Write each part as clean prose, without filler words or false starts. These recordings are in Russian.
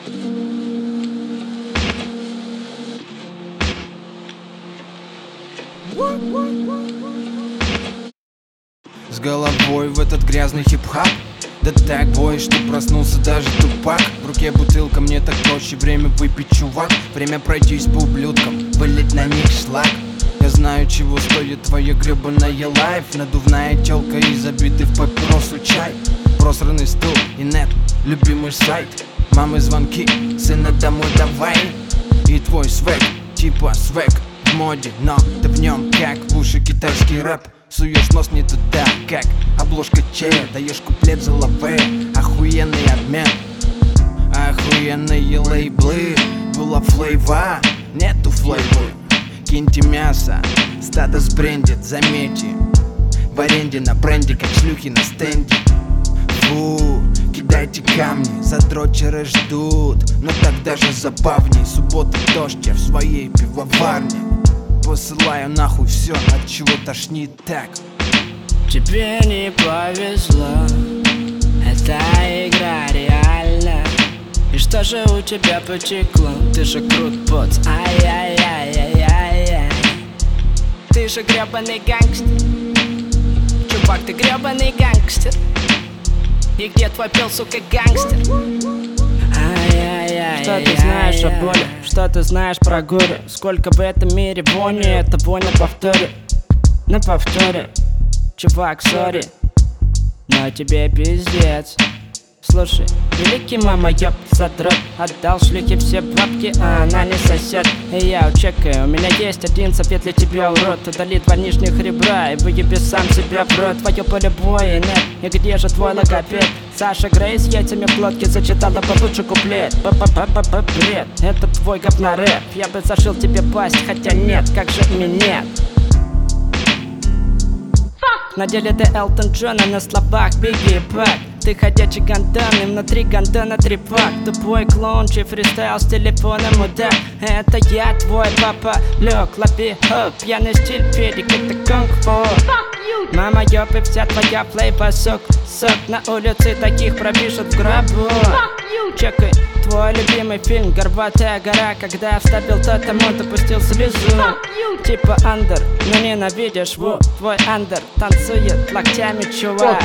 С головой в этот грязный хип-хап. Да так бой, что проснулся даже тупак. В руке бутылка, мне так проще. Время выпить, чувак. Время пройтись по ублюдкам, вылить на них шлак. Я знаю, чего стоит твоя гребаная лайф. Надувная тёлка и забитый в папиросу чай. Просранный стул и нет, любимый сайт. Мамы звонки, сына домой давай. И твой свек, типа свек в моде, но ты в нем как в уши китайский рэп. Суешь нос не туда, как обложка чая. Даешь куплет за лаве, охуенный обмен. Охуенные лейблы, была флейва, нету флейвы. Киньте мясо, статус брендит, заметьте. В аренде на бренде, как шлюхи на стенде. Фу, кидайте камни, задрочеры ждут. Но так даже забавней. Суббота дождь, я в своей пивоварне. Посылаю нахуй все, от чего тошнит так. Тебе не повезло, эта игра реальна. И что же у тебя потекло? Ты же крут, поц, ай-яй-яй-яй-яй-яй. Ты же гребаный гангстер. Чувак, ты гребаный гангстер. И где твой пел, сука, гангстер? Что ты знаешь о боли? Что ты знаешь про горе? Сколько в этом мире вони, это вонь на повторе. На повторе. Чувак, сори, но тебе пиздец. Слушай, великий мама, ёб, задрот. Отдал шлюхе все бабки, а она не сосед. И я чекаю, у меня есть один совет для тебя, урод. Удали два нижних ребра и выеби сам себя в рот. Твое поле боя нет, и где же твой логопед? Саша Грей с яйцами в глотке зачитала получше куплет. Бред, это твой говнорэп. Я бы зашил тебе пасть, хотя нет, как же нет. На деле ты Элтон Джон, а на словах Бигги Пак. Ты ходячий гандон, и внутри гандона трепак. Тупой клоун, чей фристайл с телефона мудак. Это я, твой папа, лёг, лови хоп. Пьяный стиль, педик, это кунг-фу. Мама, ёб, и вся твоя флейва, сок. На улице таких пропишут в гробу. Чекай, твой любимый фильм «Горбатая гора». Когда я вставил тотемон, ты пустил слезу. Типа андер, но ненавидишь, вот твой андер танцует локтями, чувак.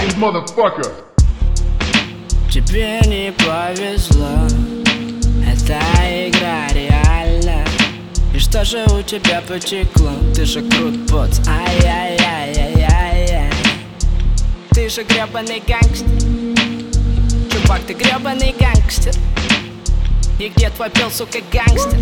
Тебе не повезло, эта игра реальна. И что же у тебя потекло? Ты же крут, поц, ай-яй-яй-яй-яй-яй. Ты же гребаный гангстер. Чувак, ты гребаный гангстер. И где твой пел, сука, гангстер?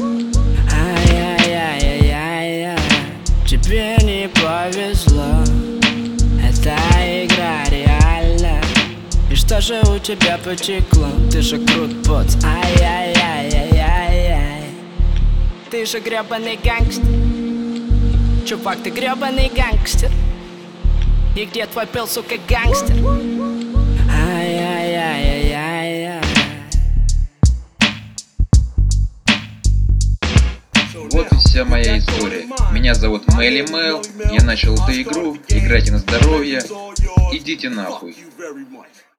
Ай-яй-яй-яй-яй. Тебе не повезло, эта игра реальна. И что же у тебя потекло? Ты же крут, поц, ай-яй-яй-яй-яй-яй. Ты же гребаный гангстер. Чувак, ты гребаный гангстер. И где твой пел, сука, гангстер? Ай-яй-яй-яй-яй-яй. Вот и вся моя история. Меня зовут Мелли Мэл. Я начал эту игру. Играйте на здоровье. Идите нахуй.